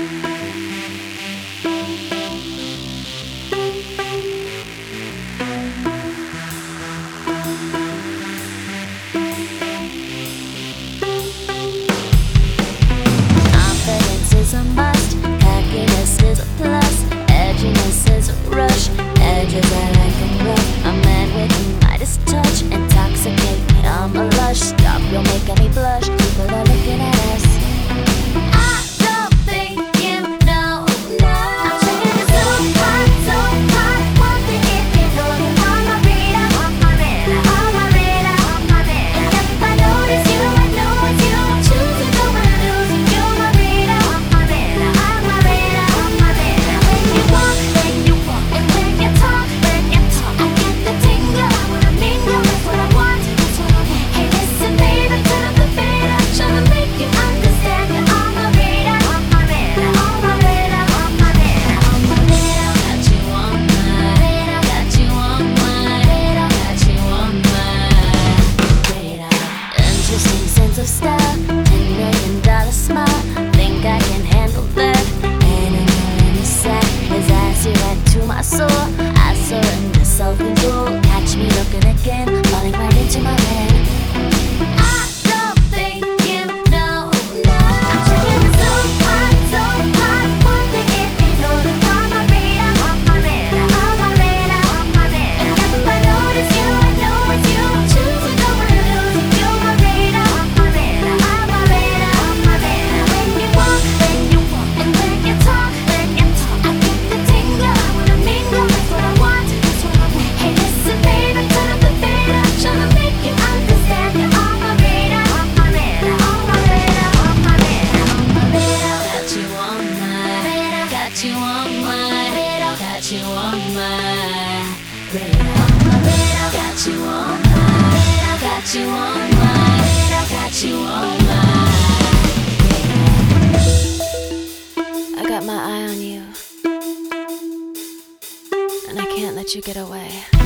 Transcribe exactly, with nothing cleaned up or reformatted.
Confidence is a must, cockiness is a plus, edginess is a rush, edges I like them rough. A man with a Midas touch, intoxicate me, I'm a lush. Stop, you're making me blush, people are looking at us. I don't think you know, no. I'm trying to so hot, so hot. One thing if you know you're on my radar, on my radar, on my radar, on my radar. And if I notice you, I know it's you. I'm choosing, don't wanna lose you. You're my radar, on my radar, on my radar, on my radar. When you walk, when you walk, and when you talk, when you talk, I get the tingle. I wanna mingle, that's what I want, that's what I want. Hey, listen, baby, turn up the fader, tryna make you understand you're on my radar, on my radar, on my radar, on my radar, on my radar. Got you on my radar, got you on my radar, got you on my radar. Interesting sense of style, ten million dollar smile. Think I can handle that? Animal in the sack, his eyes are right to my soul. I surrender self-control. Catch me looking again, falling right into my head. I don't think you know, no. I'm trying to so hot, so hot. One thing if you know that on my radar, on my radar, on my radar, on my radar. And if I notice you, I know it's you. I'm choosing, don't wanna lose you. You're my radar, on my radar, on my radar, on my radar. When you walk, when you walk, and when you talk, when you talk, I get the tingle. I wanna mingle, that's what I want, that's what I want. Hey, listen, baby, turn up the fader, tryna make you understand you're on my radar, on my radar, on my radar, on my radar, on my radar. Got you on my radar, got you on my radar, got you on my radar, on my radar. Got you on my radar, got you on my radar, got you on my radar. I got my eye on you, and I can't let you get away.